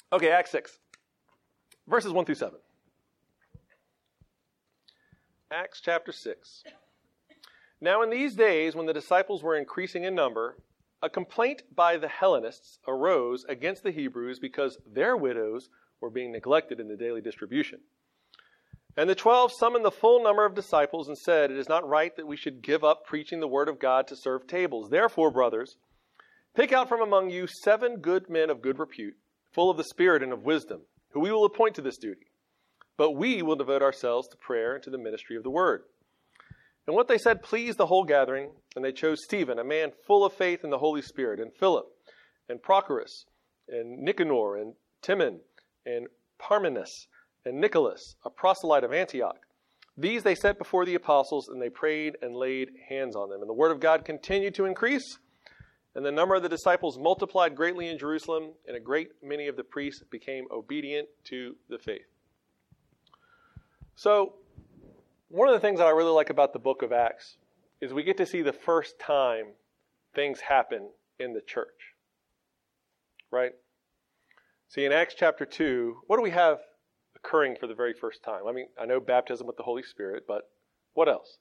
Okay, Acts 6, verses 1 through 7. Acts chapter 6. Now in these days, when the disciples were increasing in number, a complaint by the Hellenists arose against the Hebrews because their widows were being neglected in the daily distribution. And the 12 summoned the full number of disciples and said, "It is not right that we should give up preaching the word of God to serve tables. Therefore, brothers, pick out from among you 7 good men of good repute, full of the Spirit and of wisdom, who we will appoint to this duty. But we will devote ourselves to prayer and to the ministry of the word." And what they said pleased the whole gathering, and they chose Stephen, a man full of faith in the Holy Spirit, and Philip, and Prochorus, and Nicanor, and Timon, and Parmenas, and Nicholas, a proselyte of Antioch. These they set before the apostles, and they prayed and laid hands on them. And the word of God continued to increase, and the number of the disciples multiplied greatly in Jerusalem, and a great many of the priests became obedient to the faith. So, one of the things that I really like about the book of Acts is we get to see the first time things happen in the church. Right? See, in Acts chapter 2, what do we have occurring for the very first time? I mean, I know baptism with the Holy Spirit, but what else?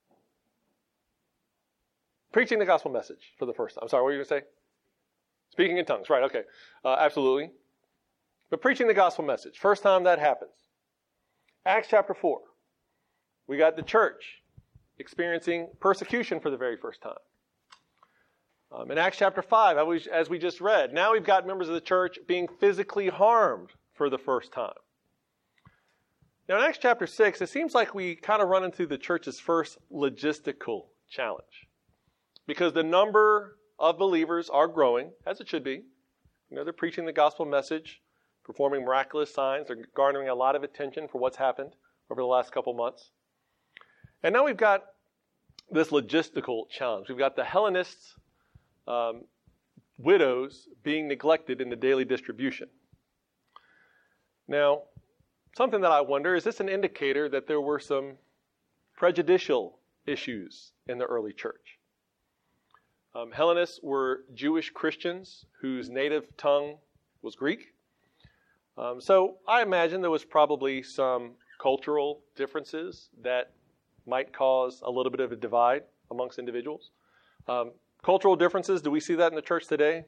Preaching the gospel message for the first time. I'm sorry, what were you going to say? Speaking in tongues. Right, okay. Absolutely. But preaching the gospel message. First time that happens. Acts chapter 4. We got the church experiencing persecution for the very first time. In Acts chapter 5, as we just read, now we've got members of the church being physically harmed for the first time. Now in Acts chapter 6, it seems like we kind of run into the church's first logistical challenge. Because the number of believers are growing, as it should be. You know, they're preaching the gospel message, performing miraculous signs. They're garnering a lot of attention for what's happened over the last couple months. And now we've got this logistical challenge. We've got the Hellenists, widows being neglected in the daily distribution. Now, something that I wonder, is this an indicator that there were some prejudicial issues in the early church? Hellenists were Jewish Christians whose native tongue was Greek. So I imagine there was probably some cultural differences that might cause a little bit of a divide amongst individuals. Cultural differences, do we see that in the church today?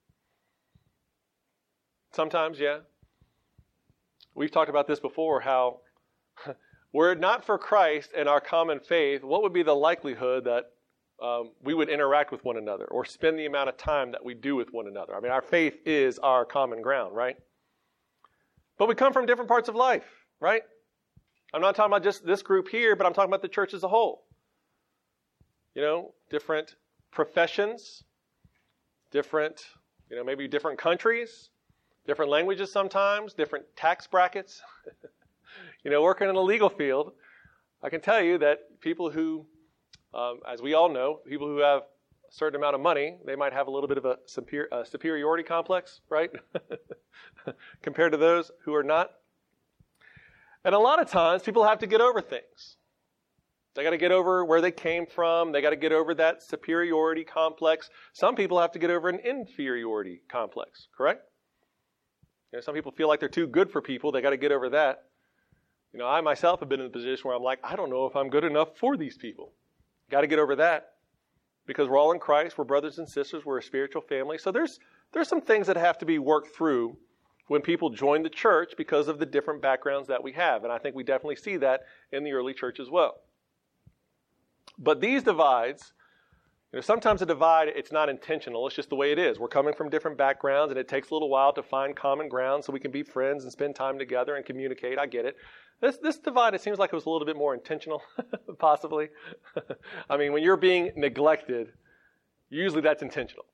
Sometimes, yeah. We've talked about this before, how were it not for Christ and our common faith, what would be the likelihood that we would interact with one another or spend the amount of time that we do with one another? I mean, our faith is our common ground, right? But we come from different parts of life, right? I'm not talking about just this group here, but I'm talking about the church as a whole. You know, different professions, different, maybe different countries, different languages sometimes, different tax brackets. Working in the legal field, I can tell you that people who, as we all know, people who have a certain amount of money, they might have a little bit of a superiority complex, right? Compared to those who are not. And a lot of times, people have to get over things. They got to get over where they came from. They got to get over that superiority complex. Some people have to get over an inferiority complex, correct? Some people feel like they're too good for people. They got to get over that. I myself have been in a position where I'm like, I don't know if I'm good enough for these people. Got to get over that. Because we're all in Christ. We're brothers and sisters. We're a spiritual family. So there's some things that have to be worked through when people join the church because of the different backgrounds that we have. And I think we definitely see that in the early church as well. But these divides, sometimes a divide, it's not intentional. It's just the way it is. We're coming from different backgrounds, and it takes a little while to find common ground so we can be friends and spend time together and communicate. I get it. This divide, it seems like it was a little bit more intentional, possibly. I mean, when you're being neglected, usually that's intentional.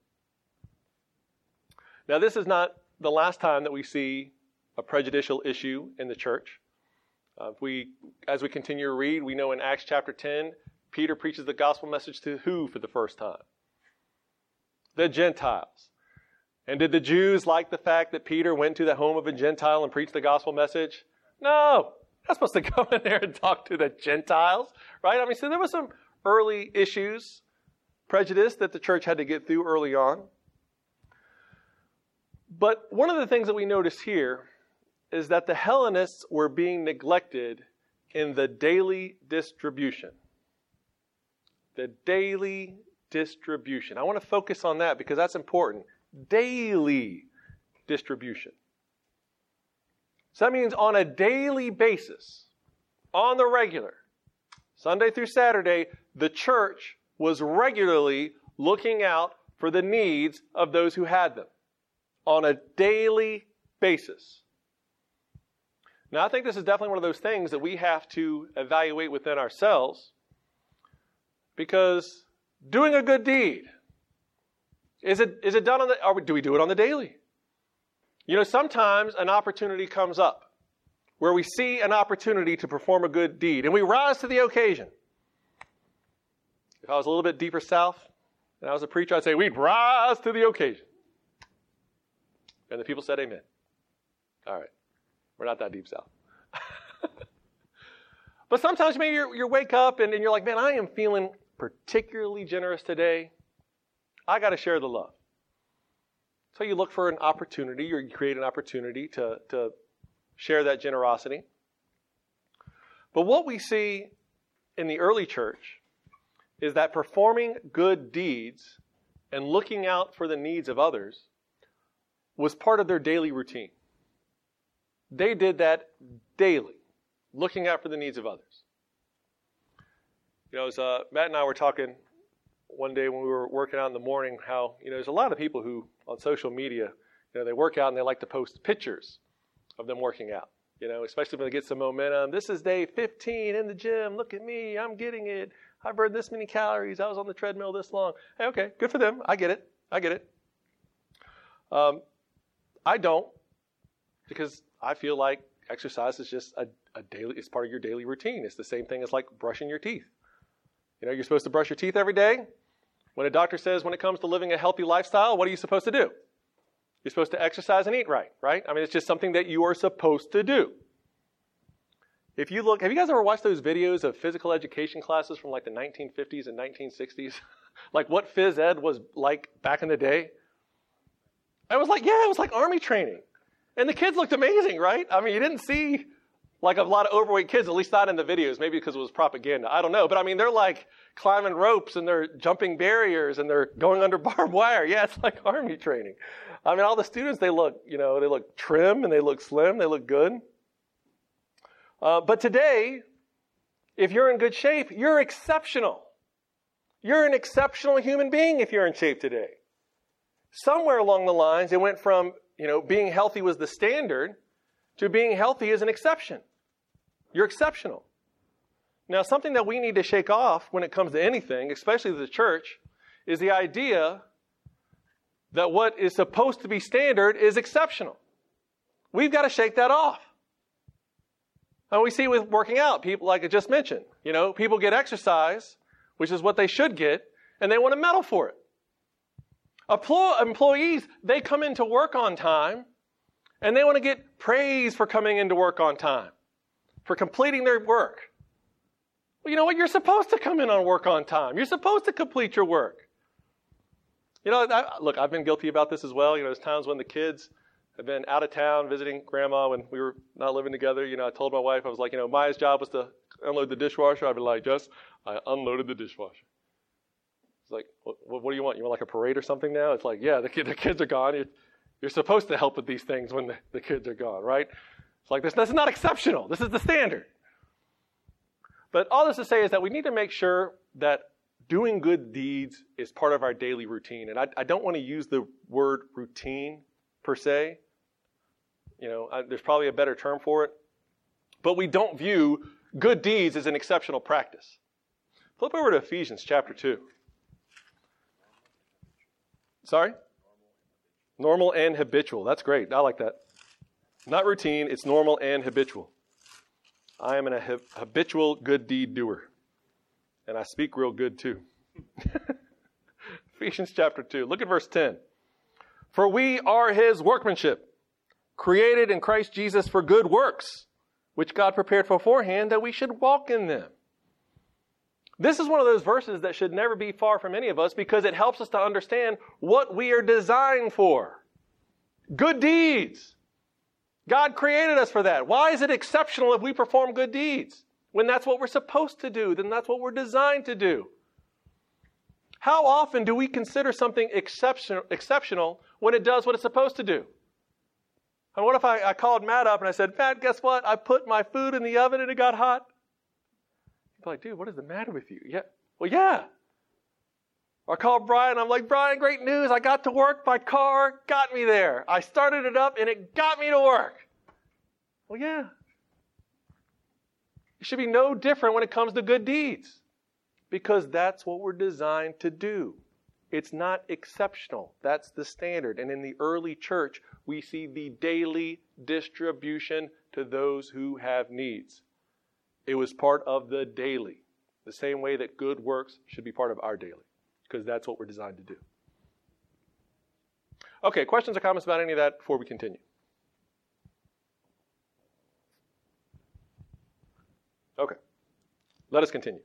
Now, this is not the last time that we see a prejudicial issue in the church. As we continue to read, we know in Acts chapter 10, Peter preaches the gospel message to who for the first time? The Gentiles. And did the Jews like the fact that Peter went to the home of a Gentile and preached the gospel message? No. Not supposed to go in there and talk to the Gentiles, right? I mean, so there were some early issues, prejudice that the church had to get through early on. But one of the things that we notice here is that the Hellenists were being neglected in the daily distribution. The daily distribution. I want to focus on that because that's important. Daily distribution. So that means on a daily basis, on the regular, Sunday through Saturday, the church was regularly looking out for the needs of those who had them on a daily basis. Now, I think this is definitely one of those things that we have to evaluate within ourselves, because doing a good deed, is it done on the, or do we do it on the daily? You know, sometimes an opportunity comes up where we see an opportunity to perform a good deed, and we rise to the occasion. If I was a little bit deeper south, and I was a preacher, I'd say, we'd rise to the occasion. And the people said amen. All right. We're not that deep south. But sometimes maybe you wake up and you're like, man, I am feeling particularly generous today. I got to share the love. So you look for an opportunity, or you create an opportunity to share that generosity. But what we see in the early church is that performing good deeds and looking out for the needs of others was part of their daily routine. They did that daily, looking out for the needs of others. You know, as Matt and I were talking one day when we were working out in the morning, how, you know, there's a lot of people who on social media, you know, they work out and they like to post pictures of them working out. You know, especially when they get some momentum. This is day 15 in the gym. Look at me. I'm getting it. I burned this many calories. I was on the treadmill this long. Hey, okay, good for them. I get it. I don't, because I feel like exercise is just a daily, it's part of your daily routine. It's the same thing as like brushing your teeth. You know, you're supposed to brush your teeth every day. When a doctor says when it comes to living a healthy lifestyle, what are you supposed to do? You're supposed to exercise and eat right? I mean, it's just something that you are supposed to do. If you look, have you guys ever watched those videos of physical education classes from like the 1950s and 1960s? Like what phys ed was like back in the day? It was like army training. And the kids looked amazing, right? I mean, you didn't see like a lot of overweight kids, at least not in the videos, maybe because it was propaganda. I don't know. But I mean, they're like climbing ropes and they're jumping barriers and they're going under barbed wire. Yeah, it's like army training. I mean, all the students, they look trim and they look slim. They look good. But today, if you're in good shape, you're exceptional. You're an exceptional human being if you're in shape today. Somewhere along the lines, it went from, you know, being healthy was the standard to being healthy is an exception. You're exceptional. Now, something that we need to shake off when it comes to anything, especially the church, is the idea that what is supposed to be standard is exceptional. We've got to shake that off. And we see with working out, people, like I just mentioned, you know, people get exercise, which is what they should get, and they want a medal for it. Employees, they come into work on time, and they want to get praise for coming into work on time, for completing their work. Well, you know what? You're supposed to come in on work on time. You're supposed to complete your work. You know, look, I've been guilty about this as well. You know, there's times when the kids have been out of town visiting grandma when we were not living together. You know, I told my wife, I was like, you know, Maya's job was to unload the dishwasher. I'd be like, Jess, I unloaded the dishwasher. It's like, what do you want? You want like a parade or something now? It's like, yeah, the kids are gone. You're supposed to help with these things when the kids are gone, right? It's like, this is not exceptional. This is the standard. But all this to say is that we need to make sure that doing good deeds is part of our daily routine. And I don't want to use the word routine per se. You know, there's probably a better term for it. But we don't view good deeds as an exceptional practice. Flip over to Ephesians chapter 2. Sorry? Normal and habitual. That's great. I like that. Not routine. It's normal and habitual. I am a habitual good deed doer. And I speak real good too. Ephesians chapter 2. Look at verse 10. For we are his workmanship, created in Christ Jesus for good works, which God prepared beforehand that we should walk in them. This is one of those verses that should never be far from any of us because it helps us to understand what we are designed for. Good deeds. God created us for that. Why is it exceptional if we perform good deeds? When that's what we're supposed to do, then that's what we're designed to do. How often do we consider something exceptional when it does what it's supposed to do? And what if I called Matt up and I said, Matt, guess what? I put my food in the oven and it got hot. He'd be like, dude, what is the matter with you? Yeah. Well, yeah. Or I called Brian. I'm like, Brian, great news. I got to work. My car got me there. I started it up and it got me to work. Well, yeah. It should be no different when it comes to good deeds. Because that's what we're designed to do. It's not exceptional. That's the standard. And in the early church, we see the daily distribution to those who have needs. It was part of the daily. The same way that good works should be part of our daily. Because that's what we're designed to do. Okay, questions or comments about any of that before we continue? Okay, let us continue.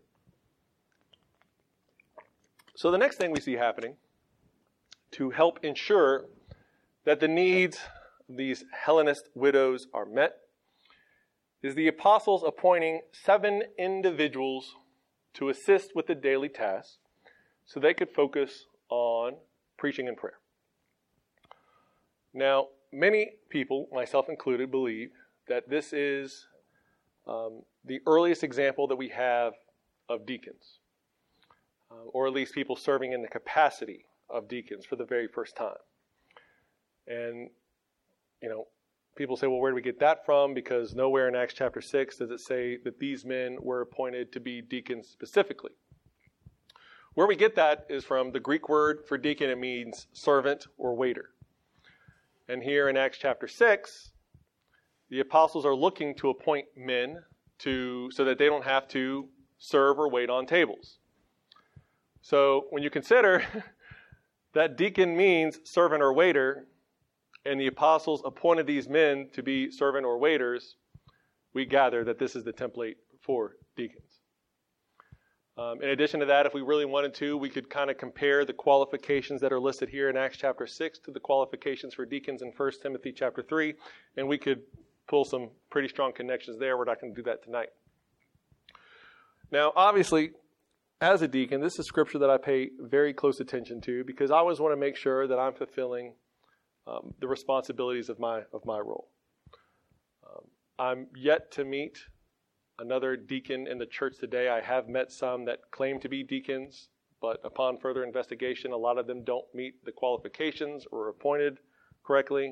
So the next thing we see happening to help ensure that the needs of these Hellenist widows are met is the apostles appointing 7 individuals to assist with the daily tasks so they could focus on preaching and prayer. Now, many people, myself included, believe that this is the earliest example that we have of deacons. Or at least people serving in the capacity of deacons for the very first time. And, people say, well, where do we get that from? Because nowhere in Acts chapter 6 does it say that these men were appointed to be deacons specifically. Where we get that is from the Greek word for deacon. It means servant or waiter. And here in Acts chapter 6, the apostles are looking to appoint men so that they don't have to serve or wait on tables. So when you consider that deacon means servant or waiter, and the apostles appointed these men to be servant or waiters, we gather that this is the template for deacons. In addition to that, if we really wanted to, we could kind of compare the qualifications that are listed here in Acts chapter 6 to the qualifications for deacons in 1 Timothy chapter 3, and we could pull some pretty strong connections there. We're not going to do that tonight. Now, obviously, as a deacon, this is scripture that I pay very close attention to because I always want to make sure that I'm fulfilling the responsibilities of my role. I'm yet to meet another deacon in the church today. I have met some that claim to be deacons, but upon further investigation, a lot of them don't meet the qualifications or are appointed correctly.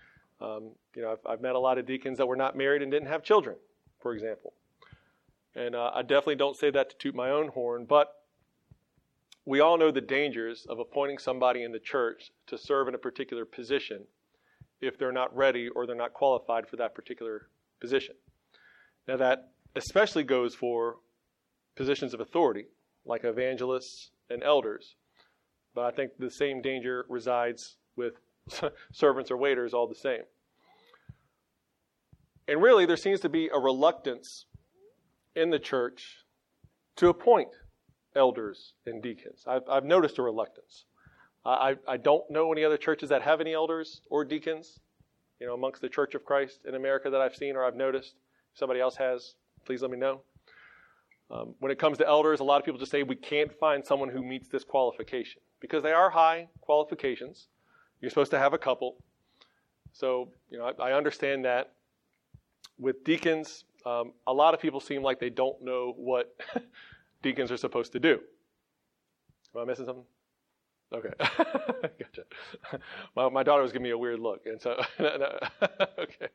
I've met a lot of deacons that were not married and didn't have children, for example. And I definitely don't say that to toot my own horn, but we all know the dangers of appointing somebody in the church to serve in a particular position if they're not ready or they're not qualified for that particular position. Now that especially goes for positions of authority, like evangelists and elders. But I think the same danger resides with servants or waiters all the same. And really, there seems to be a reluctance in the church to appoint elders and deacons. I've noticed a reluctance. I don't know any other churches that have any elders or deacons, amongst the Church of Christ in America that I've seen or I've noticed. If somebody else has, please let me know. When it comes to elders, a lot of people just say we can't find someone who meets this qualification because they are high qualifications. You're supposed to have a couple. So, I understand that. With deacons, a lot of people seem like they don't know what deacons are supposed to do. Am I missing something? Okay. Gotcha. My daughter was giving me a weird look. And so, okay.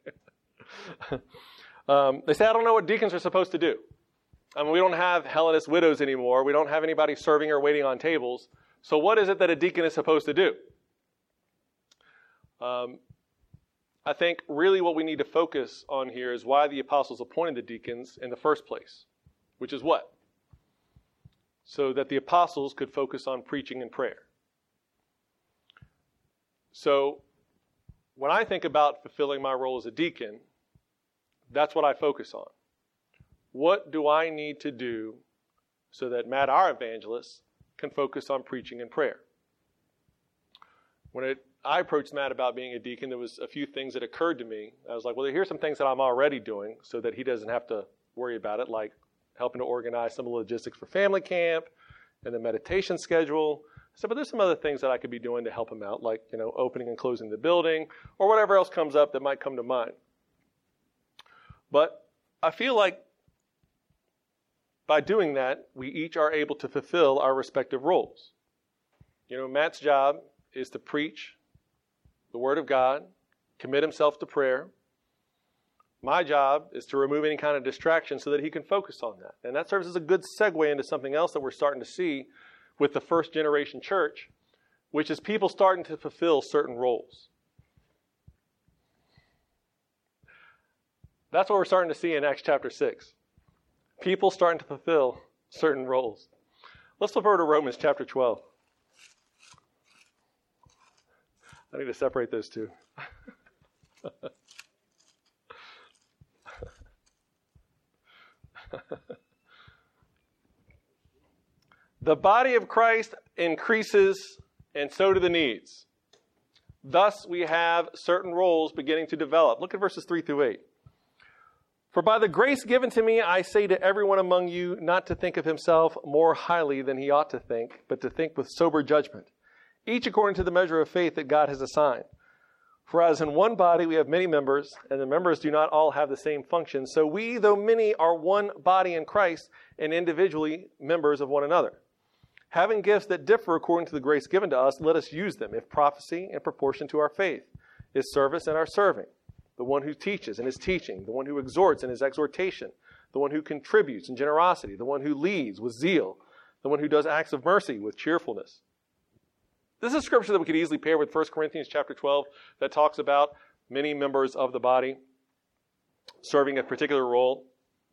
They say, I don't know what deacons are supposed to do. We don't have Hellenist widows anymore. We don't have anybody serving or waiting on tables. So what is it that a deacon is supposed to do? I think really what we need to focus on here is why the apostles appointed the deacons in the first place, which is what? So that the apostles could focus on preaching and prayer. So when I think about fulfilling my role as a deacon, that's what I focus on. What do I need to do so that Matt, our evangelist, can focus on preaching and prayer? When it I approached Matt about being a deacon, there was a few things that occurred to me. I was like, well, here's some things that I'm already doing so that he doesn't have to worry about it, like helping to organize some of the logistics for family camp and the meditation schedule. I said, but there's some other things that I could be doing to help him out, like, opening and closing the building or whatever else comes up that might come to mind. But I feel like by doing that, we each are able to fulfill our respective roles. Matt's job is to preach the Word of God, commit himself to prayer. My job is to remove any kind of distraction so that he can focus on that. And that serves as a good segue into something else that we're starting to see with the first generation church, which is people starting to fulfill certain roles. That's what we're starting to see in Acts chapter 6. People starting to fulfill certain roles. Let's flip over to Romans chapter 12. I need to separate those two. The body of Christ increases, and so do the needs. Thus, we have certain roles beginning to develop. Look at verses 3 through 8. For by the grace given to me, I say to everyone among you not to think of himself more highly than he ought to think, but to think with sober judgment, each according to the measure of faith that God has assigned. For as in one body we have many members, and the members do not all have the same function, so we, though many, are one body in Christ, and individually members of one another. Having gifts that differ according to the grace given to us, let us use them, if prophecy in proportion to our faith, is service in our serving, the one who teaches in his teaching, the one who exhorts in his exhortation, the one who contributes in generosity, the one who leads with zeal, the one who does acts of mercy with cheerfulness. This is a scripture that we could easily pair with 1 Corinthians chapter 12 that talks about many members of the body serving a particular role.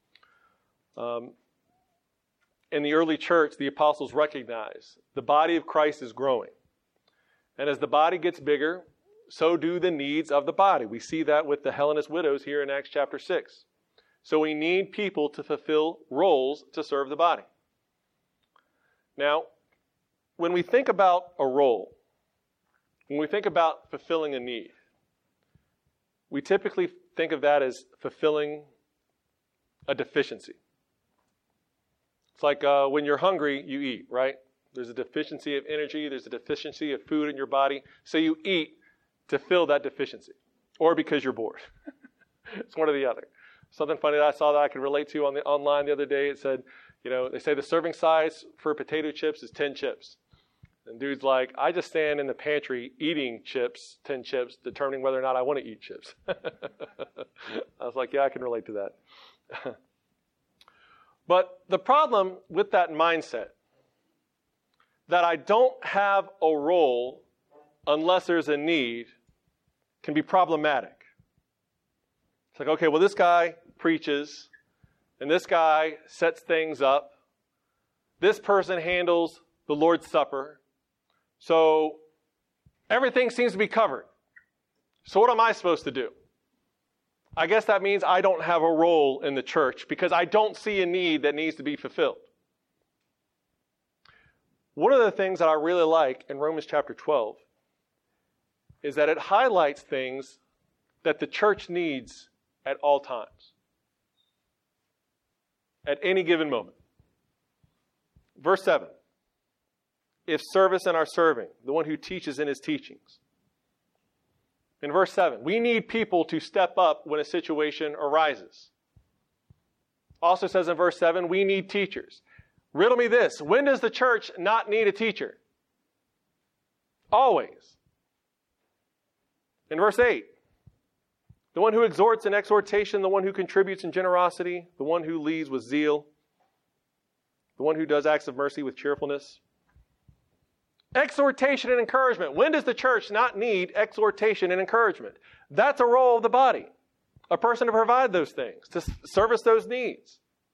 In the early church, the apostles recognized the body of Christ is growing. And as the body gets bigger, so do the needs of the body. We see that with the Hellenist widows here in Acts chapter 6. So we need people to fulfill roles to serve the body. Now, when we think about a role, when we think about fulfilling a need, we typically think of that as fulfilling a deficiency. It's like when you're hungry, you eat, right? There's a deficiency of energy. There's a deficiency of food in your body. So you eat to fill that deficiency or because you're bored. It's one or the other. Something funny that I saw that I could relate to online the other day. It said, they say the serving size for potato chips is 10 chips. And dude's like, I just stand in the pantry eating chips, 10 chips, determining whether or not I want to eat chips. I was like, yeah, I can relate to that. But the problem with that mindset, that I don't have a role unless there's a need, can be problematic. It's like, okay, well, this guy preaches, and this guy sets things up. This person handles the Lord's Supper. So everything seems to be covered. So what am I supposed to do? I guess that means I don't have a role in the church because I don't see a need that needs to be fulfilled. One of the things that I really like in Romans chapter 12 is that it highlights things that the church needs at all times, at any given moment. Verse 7, if service in our serving, the one who teaches in his teachings. In verse 7, we need people to step up when a situation arises. Also says in verse 7, we need teachers. Riddle me this, when does the church not need a teacher? Always. In verse 8, the one who exhorts in exhortation, the one who contributes in generosity, the one who leads with zeal, the one who does acts of mercy with cheerfulness. Exhortation and encouragement. When does the church not need exhortation and encouragement? That's a role of the body. A person to provide those things, to service those needs.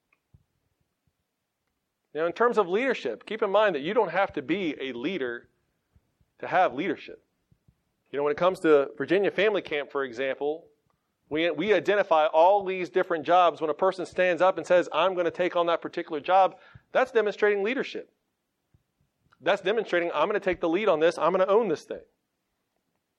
In terms of leadership, keep in mind that you don't have to be a leader to have leadership. When it comes to Virginia Family Camp, for example, we identify all these different jobs. When a person stands up and says, I'm going to take on that particular job, that's demonstrating leadership. That's demonstrating I'm going to take the lead on this. I'm going to own this thing.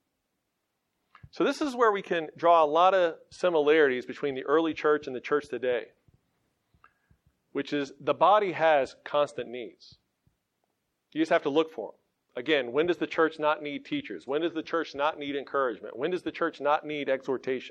So this is where we can draw a lot of similarities between the early church and the church today, which is the body has constant needs. You just have to look for them. Again, when does the church not need teachers? When does the church not need encouragement? When does the church not need exhortation?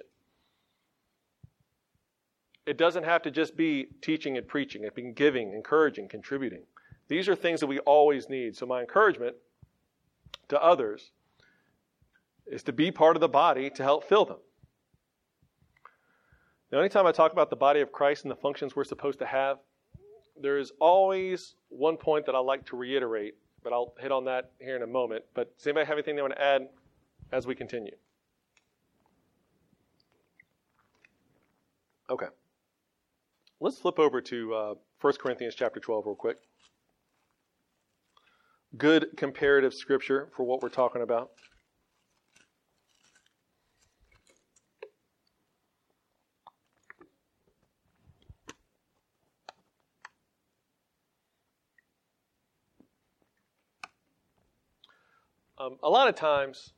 It doesn't have to just be teaching and preaching. It can be giving, encouraging, contributing. These are things that we always need. So my encouragement to others is to be part of the body to help fill them. Now, anytime I talk about the body of Christ and the functions we're supposed to have, there is always one point that I like to reiterate, but I'll hit on that here in a moment. But does anybody have anything they want to add as we continue? Okay. Let's flip over to 1 Corinthians chapter 12 real quick. Good comparative scripture for what we're talking about. A lot of times,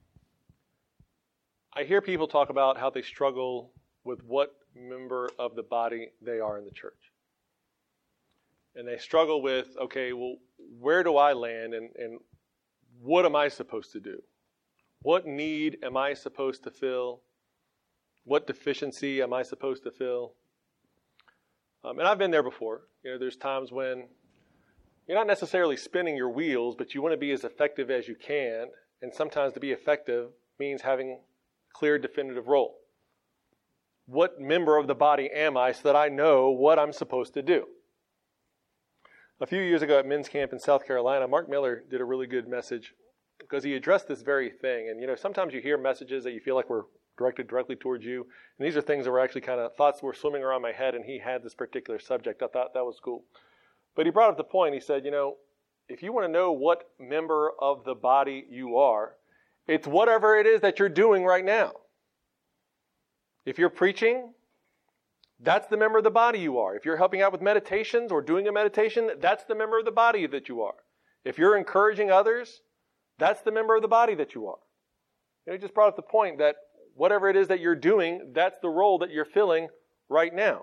I hear people talk about how they struggle with what member of the body they are in the church. And they struggle with, okay, well, where do I land and what am I supposed to do? What need am I supposed to fill? What deficiency am I supposed to fill? And I've been there before. There's times when you're not necessarily spinning your wheels, but you want to be as effective as you can. And sometimes to be effective means having a clear, definitive role. What member of the body am I so that I know what I'm supposed to do? A few years ago at men's camp in South Carolina, Mark Miller did a really good message because he addressed this very thing. And, sometimes you hear messages that you feel like were directed directly towards you. And these are things that were actually kind of thoughts that were swimming around my head, and he had this particular subject. I thought that was cool. But he brought up the point. He said, if you want to know what member of the body you are, it's whatever it is that you're doing right now. If you're preaching, that's the member of the body you are. If you're helping out with meditations or doing a meditation, that's the member of the body that you are. If you're encouraging others, that's the member of the body that you are. He just brought up the point that whatever it is that you're doing, that's the role that you're filling right now.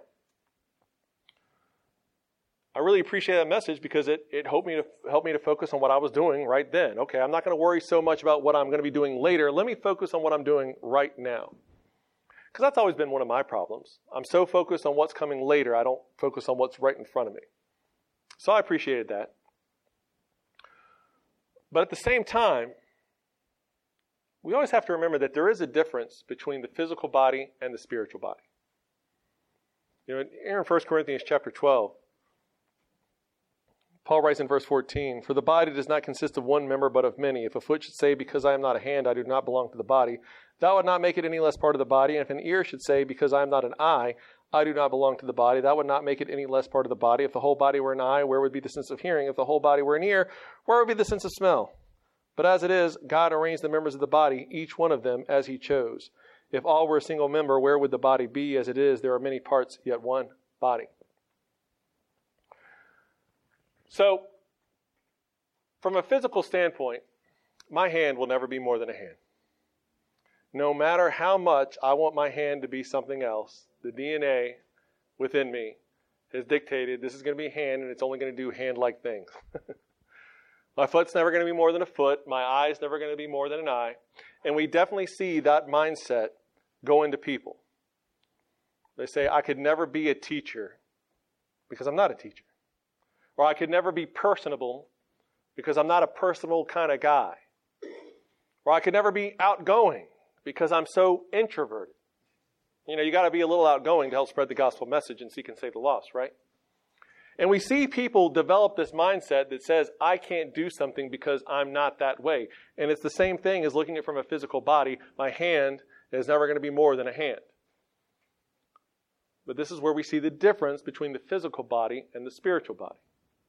I really appreciate that message because it helped me to focus on what I was doing right then. Okay, I'm not going to worry so much about what I'm going to be doing later. Let me focus on what I'm doing right now. Because that's always been one of my problems. I'm so focused on what's coming later, I don't focus on what's right in front of me. So I appreciated that. But at the same time, we always have to remember that there is a difference between the physical body and the spiritual body. Here in 1 Corinthians chapter 12, Paul writes in verse 14, "For the body does not consist of one member, but of many. If a foot should say, because I am not a hand, I do not belong to the body, that would not make it any less part of the body. And if an ear should say, because I am not an eye, I do not belong to the body, that would not make it any less part of the body. If the whole body were an eye, where would be the sense of hearing? If the whole body were an ear, where would be the sense of smell? But as it is, God arranged the members of the body, each one of them as he chose. If all were a single member, where would the body be? As it is, there are many parts, yet one body." So, from a physical standpoint, my hand will never be more than a hand. No matter how much I want my hand to be something else, the DNA within me has dictated this is going to be a hand and it's only going to do hand-like things. My foot's never going to be more than a foot. My eye's never going to be more than an eye. And we definitely see that mindset go into people. They say, I could never be a teacher because I'm not a teacher. Or I could never be personable because I'm not a personal kind of guy. Or I could never be outgoing because I'm so introverted. You got to be a little outgoing to help spread the gospel message and seek and save the lost, right? And we see people develop this mindset that says, I can't do something because I'm not that way. And it's the same thing as looking at it from a physical body. My hand is never going to be more than a hand. But this is where we see the difference between the physical body and the spiritual body.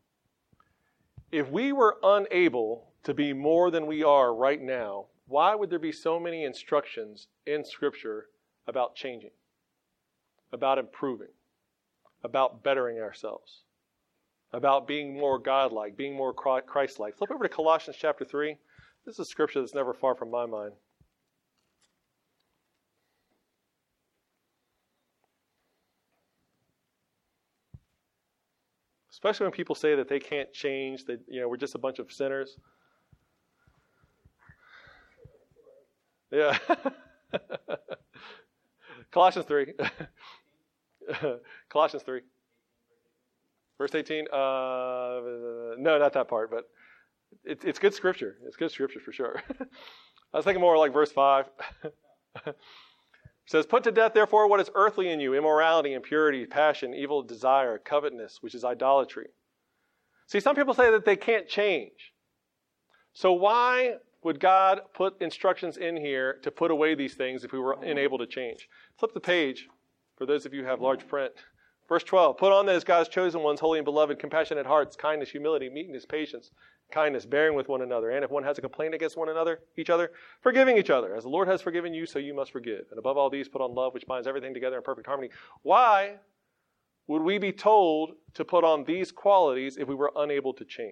If we were unable to be more than we are right now, why would there be so many instructions in Scripture about changing, about improving, about bettering ourselves, about being more God-like, being more Christ-like? Flip over to Colossians chapter 3. This is a scripture that's never far from my mind. especially when people say that they can't change, that we're just a bunch of sinners. Yeah. Colossians 3. Colossians 3. Verse 18. No, not that part, but it's good scripture. It's good scripture for sure. I was thinking more like verse 5. It says, put to death, therefore, what is earthly in you, immorality, impurity, passion, evil desire, covetousness, which is idolatry. See, some people say that they can't change. So why would God put instructions in here to put away these things if we were unable to change? Flip the page, for those of you who have large print. Verse 12, put on those God's chosen ones, holy and beloved, compassionate hearts, kindness, humility, meekness, patience, kindness, bearing with one another. And if one has a complaint against each other, forgiving each other. As the Lord has forgiven you, so you must forgive. And above all these, put on love, which binds everything together in perfect harmony. Why would we be told to put on these qualities if we were unable to change?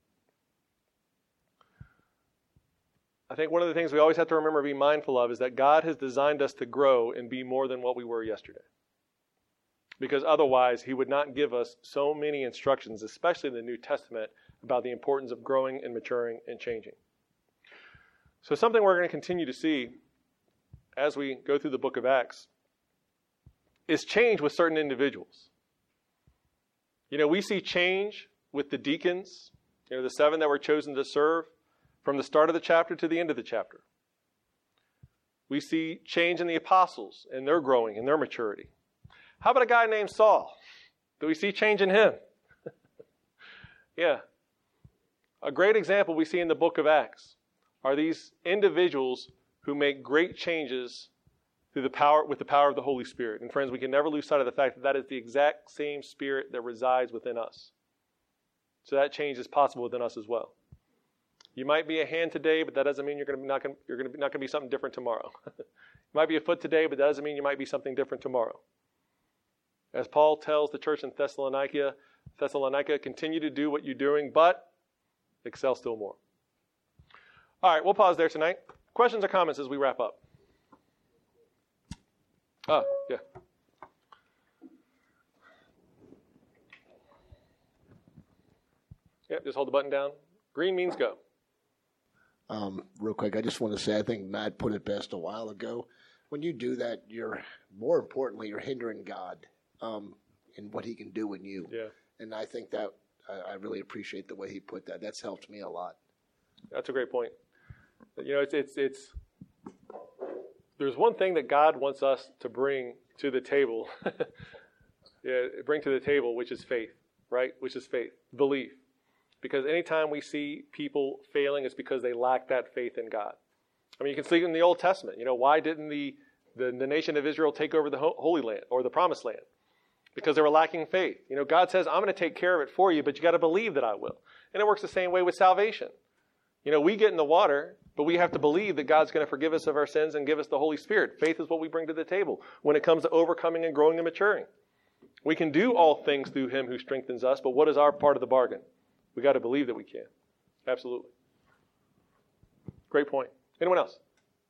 I think one of the things we always have to remember, be mindful of, is that God has designed us to grow and be more than what we were yesterday. Because otherwise, he would not give us so many instructions, especially in the New Testament, about the importance of growing and maturing and changing. So something we're going to continue to see as we go through the book of Acts is change with certain individuals. We see change with the deacons, the 7 that were chosen to serve from the start of the chapter to the end of the chapter. We see change in the apostles and their growing and their maturity. How about a guy named Saul? Do we see change in him? Yeah. A great example we see in the book of Acts are these individuals who make great changes with the power of the Holy Spirit. And friends, we can never lose sight of the fact that that is the exact same Spirit that resides within us. So that change is possible within us as well. You might be a hand today, but that doesn't mean you're not going to be something different tomorrow. You might be a foot today, but that doesn't mean you might be something different tomorrow. As Paul tells the church in Thessalonica, continue to do what you're doing, but excel still more. All right, we'll pause there tonight. Questions or comments as we wrap up? Yeah. Yeah, just hold the button down. Green means go. Real quick, I just want to say, I think Matt put it best a while ago. When you do that, more importantly, you're hindering God in what he can do in you. Yeah. And I think that I really appreciate the way he put that. That's helped me a lot. That's a great point. It's there's one thing that God wants us to bring to the table. Bring to the table, which is faith, right? Which is faith, belief. Because anytime we see people failing, it's because they lack that faith in God. I mean, you can see it in the Old Testament. Why didn't the nation of Israel take over the Holy Land or the Promised Land? Because they were lacking faith. God says, I'm going to take care of it for you, but you got to believe that I will. And it works the same way with salvation. We get in the water, but we have to believe that God's going to forgive us of our sins and give us the Holy Spirit. Faith is what we bring to the table when it comes to overcoming and growing and maturing. We can do all things through him who strengthens us, but what is our part of the bargain? We got to believe that we can. Absolutely. Great point. Anyone else?